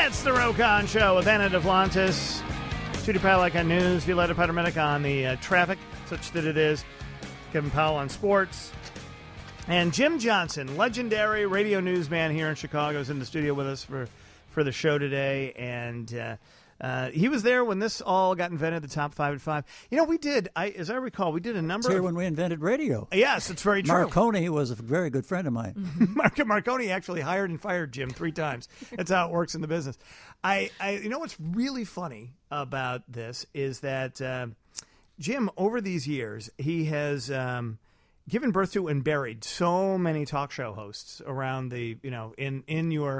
It's the Rokon Show with Anna Duplantis, Judy Palick on news, Violetta Patermedic on the traffic, such that it is, Kevin Powell on sports, and Jim Johnson, legendary radio newsman here in Chicago, is in the studio with us for the show today, and he was there when this all got invented, the top 5 at 5. You know, we did, as I recall, we did a number here when we invented radio. Yes, it's very true. Marconi was a very good friend of mine. Marconi actually hired and fired Jim 3 times. That's how it works in the business. You know what's really funny about this is that Jim, over these years, he has given birth to and buried so many talk show hosts around the, you know, in your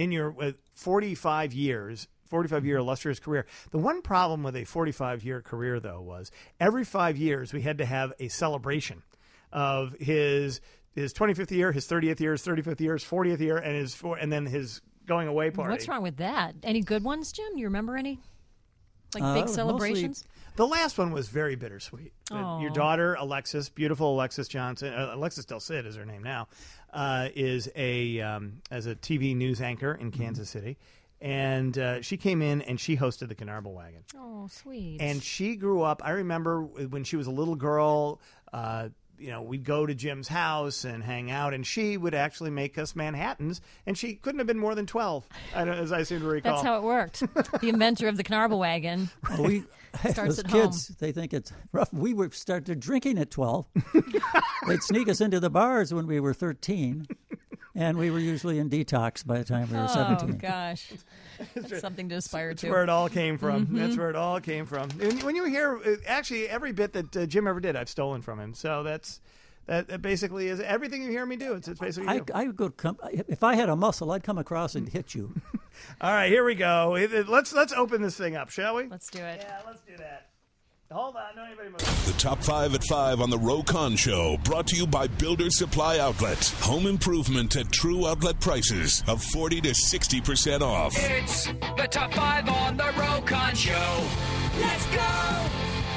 45-year illustrious career. The one problem with a 45-year career, though, was every 5 years we had to have a celebration of his 25th year, his 30th year, his 35th year, his 40th year, and then his going away party. What's wrong with that? Any good ones, Jim? You remember any? Like big celebrations? The last one was very bittersweet. Your daughter, Alexis, beautiful Alexis Johnson, Alexis Del Cid is her name now, is as a TV news anchor in Kansas City. And she came in and she hosted the Carnarvon Wagon. Oh, sweet. And she grew up. I remember when she was a little girl, you know, we'd go to Jim's house and hang out, and she would actually make us Manhattans, and she couldn't have been more than 12, as I seem to recall. That's how it worked. The inventor of the Carnarvon Wagon starts at kids, home. They think it's rough. We started drinking at 12. They'd sneak us into the bars when we were 13. And we were usually in detox by the time we were 17. Oh, gosh. That's something to aspire to. That's where it all came from. Mm-hmm. That's where it all came from. And when you hear, actually, every bit that Jim ever did, I've stolen from him. So that basically is everything you hear me do. It's basically I would go if I had a muscle, I'd come across and hit you. All right, here we go. Let's open this thing up, shall we? Let's do it. Yeah, let's do that. Hold on, don't anybody move. The top 5 at 5 on the Rokon Show, brought to you by Builders Supply Outlet. Home improvement at true outlet prices of 40 to 60% off. It's the top 5 on the Rokon Show. Let's go!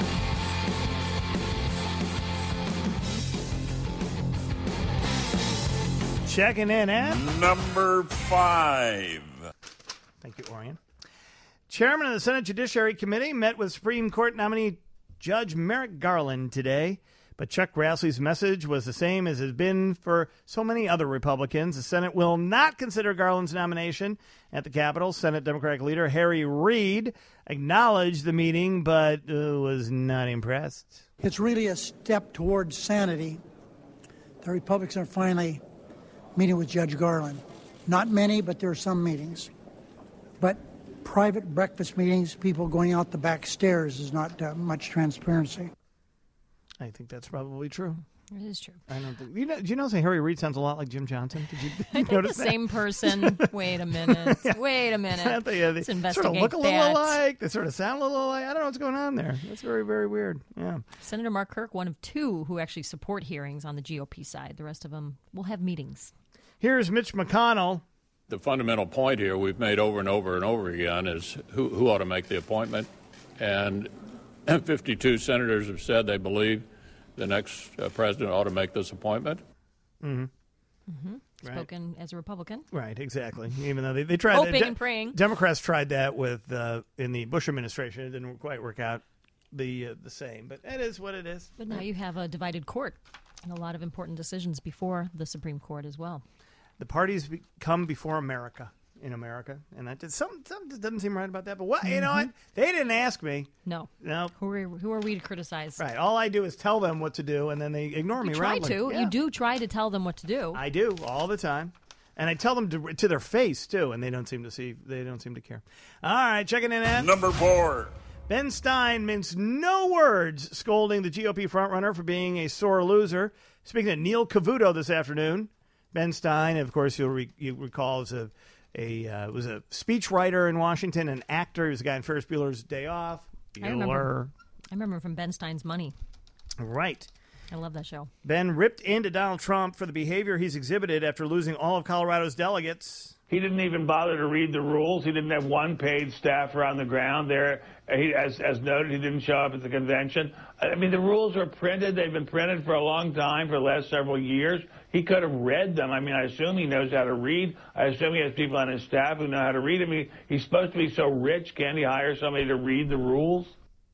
Checking in at number 5. Thank you, Orion. Chairman of the Senate Judiciary Committee met with Supreme Court nominee Judge Merrick Garland today, but Chuck Grassley's message was the same as has been for so many other Republicans. The Senate will not consider Garland's nomination at the Capitol. Senate Democratic leader Harry Reid acknowledged the meeting, but was not impressed. It's really a step towards sanity. The Republicans are finally meeting with Judge Garland. Not many, but there are some meetings. But private breakfast meetings, people going out the back stairs, is not much transparency. I think that's probably true. It is true. I don't think. Do you know Harry Reid sounds a lot like Jim Johnson? Did you notice the that? same person. Wait a minute. Wait a minute. They Let's investigate sort of look a little that. alike. They sort of sound a little alike. I don't know what's going on there. That's very, very weird. Yeah. Senator Mark Kirk, one of 2 who actually support hearings on the GOP side. The rest of them will have meetings. Here's Mitch McConnell. The fundamental point here we've made over and over and over again is who ought to make the appointment. And 52 senators have said they believe the next president ought to make this appointment. Mm-hmm. Mm-hmm. Right. Spoken as a Republican. Right, exactly. Even though they tried hoping that. and praying. Democrats tried that with in the Bush administration. It didn't quite work out the same. But it is what it is. But now you have a divided court and a lot of important decisions before the Supreme Court as well. The parties come before America in America, and that something doesn't seem right about that. But what you know what? They didn't ask me. No. Who are we to criticize? Right. All I do is tell them what to do, and then they ignore me. Try roundly. to. Yeah. You do try to tell them what to do. I do all the time, and I tell them to their face too, and they don't seem to see. They don't seem to care. All right, checking in at number 4. Ben Stein minced no words scolding the GOP frontrunner for being a sore loser. Speaking of Neil Cavuto this afternoon, Ben Stein, of course, you recall, was a speechwriter in Washington, an actor. He was a guy in Ferris Bueller's Day Off. I remember from Ben Stein's Money. Right. I love that show. Ben ripped into Donald Trump for the behavior he's exhibited after losing all of Colorado's delegates. He didn't even bother to read the rules. He didn't have one paid staffer on the ground there. As noted, he didn't show up at the convention. I mean, the rules are printed. They've been printed for a long time, for the last several years. He could have read them. I mean, I assume he knows how to read. I assume he has people on his staff who know how to read. I mean, he's supposed to be so rich. Can't he hire somebody to read the rules?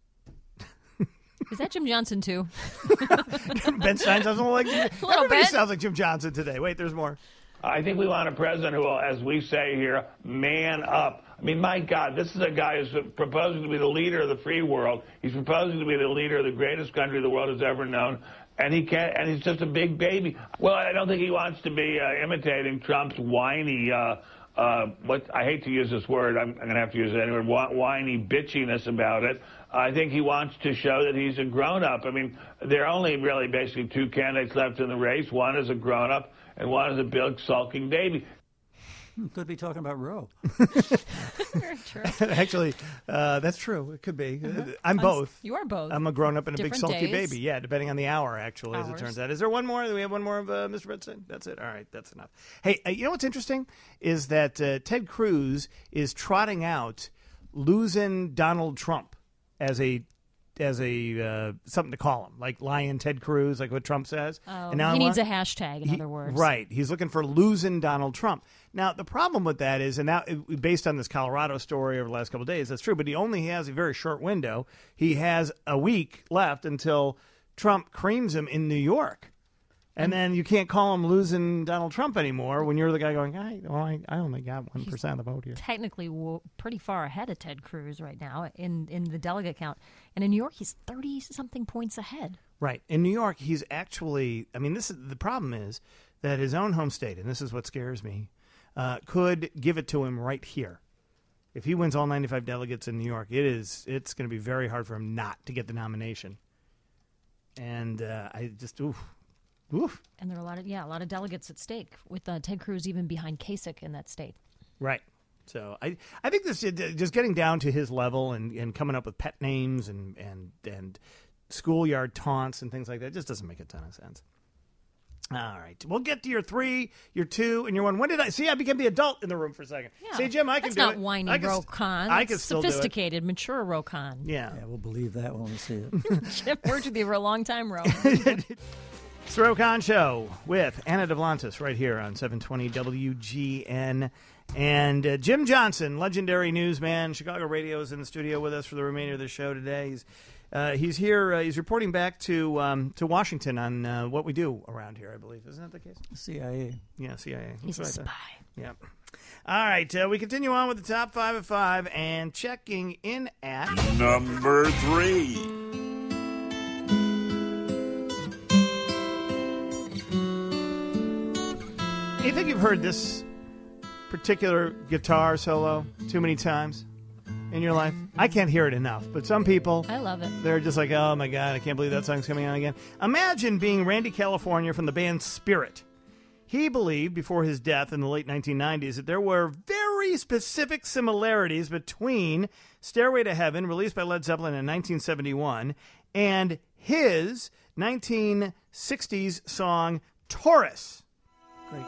Is that Jim Johnson, too? Ben Stein doesn't look like Jim. Everybody bit. sounds like Jim Johnson today. Wait, there's more. I think we want a president who will, as we say here, man up. I mean, my God, this is a guy who's proposing to be the leader of the free world. He's proposing to be the leader of the greatest country the world has ever known. And he can't, and he's just a big baby. Well, I don't think he wants to be imitating Trump's whiny, what I hate to use this word, I'm going to have to use it anyway, whiny bitchiness about it. I think he wants to show that he's a grown-up. I mean, there are only really basically two candidates left in the race. One is a grown-up, and one is a big sulking baby. Could be talking about Roe. Very true. Actually, that's true. It could be. I'm both. You are both. I'm a grown-up and a big Different sulky days. baby. Yeah, depending on the hour, actually, as it Hours. turns out. Is there one more? Do we have one more of Mr. Bredstein? That's it. All right, that's enough. Hey, you know what's interesting is that Ted Cruz is trotting out losing Donald Trump as a something to call him, like Lion Ted Cruz, like what Trump says. Oh, and now he needs a hashtag, in other words. Right. He's looking for losing Donald Trump. Now, the problem with that is, and now based on this Colorado story over the last couple of days, that's true, but he only has a very short window. He has a week left until Trump creams him in New York. And then you can't call him losing Donald Trump anymore when you're the guy going, I only got 1% of the vote here. Technically pretty far ahead of Ted Cruz right now in the delegate count. And in New York, he's 30-something points ahead. Right. In New York, he's actually, I mean, this is the problem is that his own home state, and this is what scares me, could give it to him right here. If he wins all 95 delegates in New York, it's going to be very hard for him not to get the nomination. And I just, oof. And there are a lot of delegates at stake, with Ted Cruz even behind Kasich in that state. Right. So I think this just getting down to his level and coming up with pet names and schoolyard taunts and things like that just doesn't make a ton of sense. All right. We'll get to your 3, your 2, and your 1. When did I see? I became the adult in the room for a second. Yeah, See, Jim, I can that's do not it. whiny Rokon. I can still do it. Sophisticated, mature Rokon. Yeah. Yeah, we'll believe that when we see it. I've worked with you for a long time, Ro. It's the Rokon Show with Anna Devlantis right here on 720 WGN. And Jim Johnson, legendary newsman, Chicago Radio, is in the studio with us for the remainder of the show today. He's here. He's reporting back to Washington on what we do around here, I believe. Isn't that the case? CIA. Yeah, CIA. He's a spy. Yeah. All right. We continue on with the top 5 at 5 and checking in at Number 3. You think you've heard this particular guitar solo too many times in your life? I can't hear it enough, but some people, I love it. they're just like, oh my God, I can't believe that song's coming on again. Imagine being Randy California from the band Spirit. He believed before his death in the late 1990s that there were very specific similarities between Stairway to Heaven, released by Led Zeppelin in 1971, and his 1960s song Taurus. Great.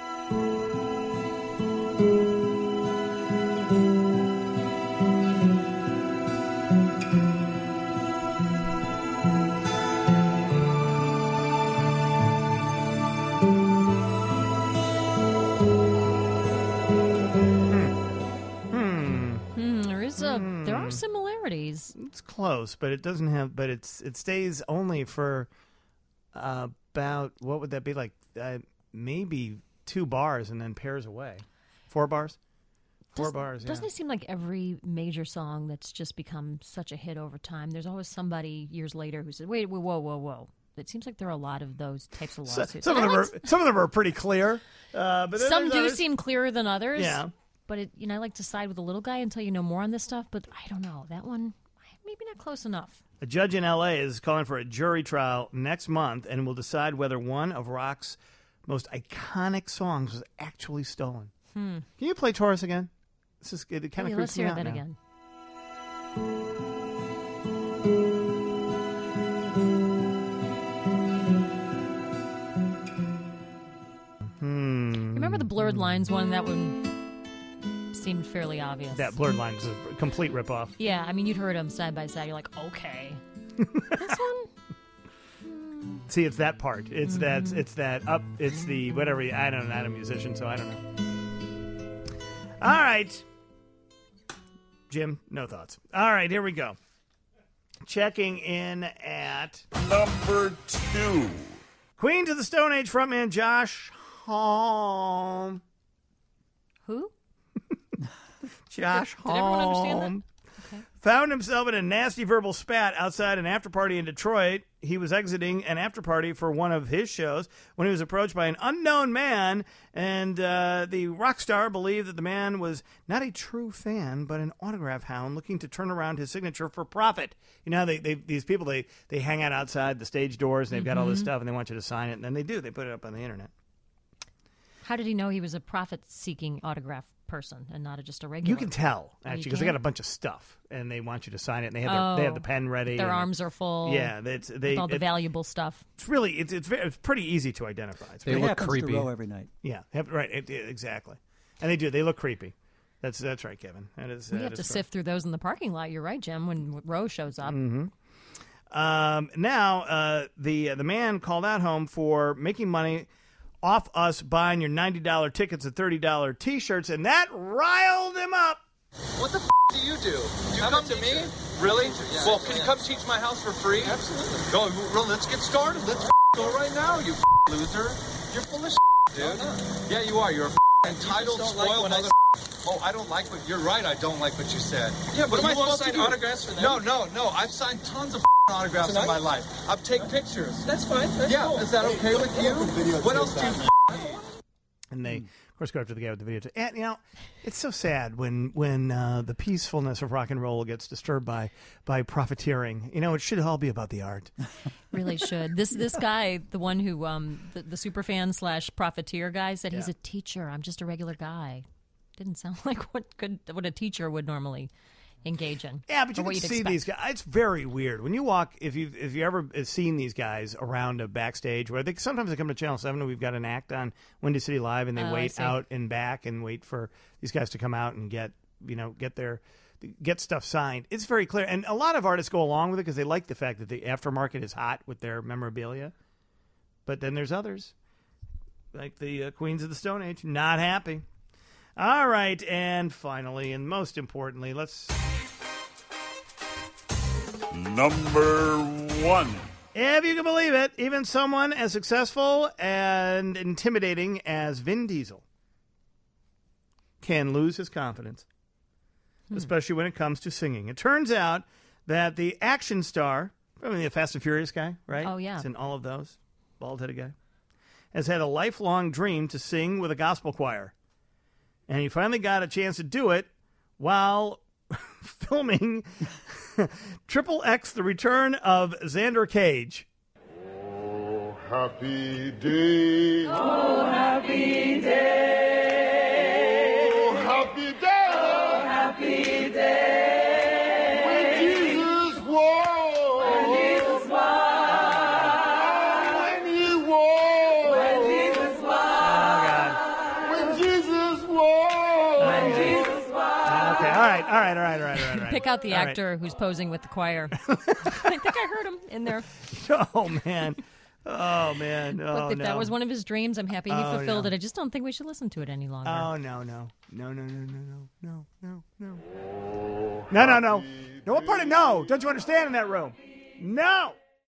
There are similarities. It's close, but it doesn't have. But it stays only for about, what would that be, like maybe 2 bars and then pairs away. 4 bars. 4 bars. Doesn't it seem like every major song that's just become such a hit over time, there's always somebody years later who said, "Wait, whoa." It seems like there are a lot of those types of lawsuits. Some of them are pretty clear. But some do others seem clearer than others. Yeah. But I like to side with the little guy until you know more on this stuff. But I don't know. That one, maybe not close enough. A judge in L.A. is calling for a jury trial next month and will decide whether one of rock's most iconic songs was actually stolen. Can you play Taurus again? It kind of Let's creeps me hear out that now. again. Remember the Blurred Lines one? That one seemed fairly obvious. That Blurred Lines is a complete ripoff. Yeah, I mean, you'd heard them side by side. You're like, okay. This one? See, it's that part. It's that up. It's the whatever. I'm not a musician, so I don't know. All right, Jim, no thoughts. All right, here we go. Checking in at Number 2. Queens of the Stone Age frontman Josh Homme. Who? Josh Did everyone understand that? Homme. Okay. Found himself in a nasty verbal spat outside an after party in Detroit. He was exiting an after party for one of his shows when he was approached by an unknown man, and the rock star believed that the man was not a true fan, but an autograph hound looking to turn around his signature for profit. You know, these people, they hang out outside the stage doors, and they've got all this stuff, and they want you to sign it, and then they do. They put it up on the internet. How did he know he was a profit-seeking autograph person and not just a regular? You can tell, actually, because they got a bunch of stuff, and they want you to sign it, and they have the pen ready. Their arms are full. Yeah, with all the valuable stuff. It's really it's pretty easy to identify. They look creepy. Every night. Yeah, right, exactly, and they do. They look creepy. That's right, Kevin. That is. We have to sift through those in the parking lot. You're right, Jim. When Roe shows up. Mm-hmm. Now the man called out Home for making money off us buying your $90 tickets and $30 T-shirts, and that riled him up. What the do you do? You come to me? Really? Yeah, well, can you come teach my house for free? Absolutely. Go, let's get started. Let's go right now, you loser. You're full of dude. Yeah, you are. You're a entitled, spoiled mother. Oh, I don't like what you're right. I don't like what you said. Yeah, but am I supposed to sign autographs for them? No. I've signed tons of autographs in my life. I've taken pictures. That's fine. That's cool. Is that okay with you? What else do you? And they, of course, go after the guy with the video. And you know, it's so sad when the peacefulness of rock and roll gets disturbed by profiteering. You know, it should all be about the art. Really should. This guy, the one who the superfan / profiteer guy, said he's a teacher. I'm just a regular guy. Didn't sound like what a teacher would normally engage in. Yeah, but you can see these guys. It's very weird when you walk. If you ever seen these guys around a backstage, where sometimes they come to Channel 7 and we've got an act on Windy City Live, and they wait out and back and wait for these guys to come out and get stuff signed. It's very clear, and a lot of artists go along with it because they like the fact that the aftermarket is hot with their memorabilia. But then there's others, like the Queens of the Stone Age, not happy. All right, and finally, and most importantly, let's... Number 1. If you can believe it, even someone as successful and intimidating as Vin Diesel can lose his confidence, especially when it comes to singing. It turns out that the action star, the Fast and Furious guy, right? Oh, yeah. It's in all of those, bald-headed guy, has had a lifelong dream to sing with a gospel choir. And he finally got a chance to do it while filming Triple X, The Return of Xander Cage. Oh, happy day. Oh, happy day. Oh, happy day. Oh, happy day. When Jesus walked. When Jesus walked. When he walked. When Jesus walked. When Jesus walked. When Jesus walked. Okay, all right. Pick out the actor who's posing with the choir. I think I heard him in there. Oh, man. Oh, man. Oh, But if that was one of his dreams, I'm happy he fulfilled it. I just don't think we should listen to it any longer. Oh, no. No. What part of no? Don't you understand in that room? No.